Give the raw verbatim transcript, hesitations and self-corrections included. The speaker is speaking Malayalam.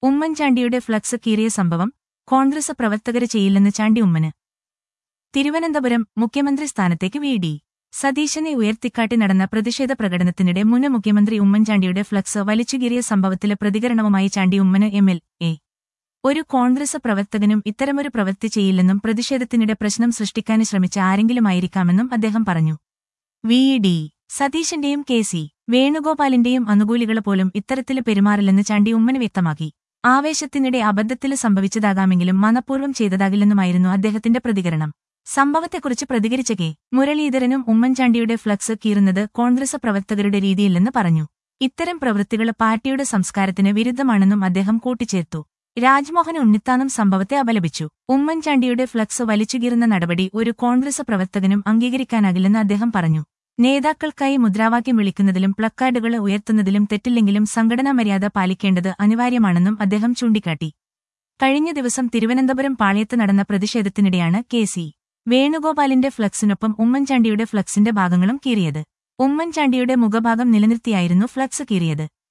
ഉമ്മൻചാണ്ടിയുടെ ഫ്ലക്സ് കീറിയ സംഭവം കോൺഗ്രസ് പ്രവർത്തകര് ചെയ്യില്ലെന്ന് ചാണ്ടി ഉമ്മന്. തിരുവനന്തപുരം മുഖ്യമന്ത്രി സ്ഥാനത്തേക്ക് വി ഡി സതീശനെ ഉയർത്തിക്കാട്ടി നടന്ന പ്രതിഷേധ പ്രകടനത്തിനിടെ മുൻ മുഖ്യമന്ത്രി ഉമ്മൻചാണ്ടിയുടെ ഫ്ലക്സ് വലിച്ചുകീറിയ സംഭവത്തിലെ പ്രതികരണവുമായി Chandy Oommen M L A. ഒരു കോൺഗ്രസ് പ്രവർത്തകനും ഇത്തരമൊരു പ്രവൃത്തി ചെയ്യില്ലെന്നും പ്രതിഷേധത്തിനിടെ പ്രശ്നം സൃഷ്ടിക്കാൻ ശ്രമിച്ച ആരെങ്കിലുമായിരിക്കാമെന്നും അദ്ദേഹം പറഞ്ഞു. വി ഡി സതീശന്റെയും കെ സി വേണുഗോപാലിന്റെയും അനുകൂലികള് പോലും ഇത്തരത്തില് പെരുമാറില്ലെന്ന് ചാണ്ടി ഉമ്മന് വ്യക്തമാക്കി. ആവേശത്തിനിടെ അബദ്ധത്തില് സംഭവിച്ചതാകാമെങ്കിലും മനഃപൂർവ്വം ചെയ്തതാകില്ലെന്നുമായിരുന്നു അദ്ദേഹത്തിന്റെ പ്രതികരണം. സംഭവത്തെക്കുറിച്ച് പ്രതികരിച്ച കെ മുരളീധരനും ഉമ്മൻചാണ്ടിയുടെ ഫ്ലക്സ് കീറുന്നത് കോൺഗ്രസ് പ്രവർത്തകരുടെ രീതിയില്ലെന്ന് പറഞ്ഞു. ഇത്തരം പ്രവൃത്തികൾ പാർട്ടിയുടെ സംസ്കാരത്തിന് വിരുദ്ധമാണെന്നും അദ്ദേഹം കൂട്ടിച്ചേർത്തു. രാജ്മോഹൻ ഉണ്ണിത്താനും സംഭവത്തെ അപലപിച്ചു. ഉമ്മൻചാണ്ടിയുടെ ഫ്ലക്സ് വലിച്ചുകീറുന്ന നടപടി ഒരു കോൺഗ്രസ് പ്രവർത്തകനും അംഗീകരിക്കാനാകില്ലെന്ന് അദ്ദേഹം പറഞ്ഞു. നേതാക്കൾക്കായി മുദ്രാവാക്യം വിളിക്കുന്നതിലും പ്ലക്കാർഡുകൾ ഉയർത്തുന്നതിലും തെറ്റില്ലെങ്കിലും സംഘടനാ മര്യാദ പാലിക്കേണ്ടത് അനിവാര്യമാണെന്നും അദ്ദേഹം ചൂണ്ടിക്കാട്ടി. കഴിഞ്ഞ ദിവസം തിരുവനന്തപുരം പാളയത്ത് നടന്ന പ്രതിഷേധത്തിനിടെയാണ് കെ സി വേണുഗോപാലിന്റെ ഫ്ലക്സിനൊപ്പം ഉമ്മൻചാണ്ടിയുടെ ഫ്ലക്സിന്റെ ഭാഗങ്ങളും കീറിയത്. ഉമ്മൻചാണ്ടിയുടെ മുഖഭാഗം നിലനിർത്തിയായിരുന്നു ഫ്ലക്സ് കീറിയത്.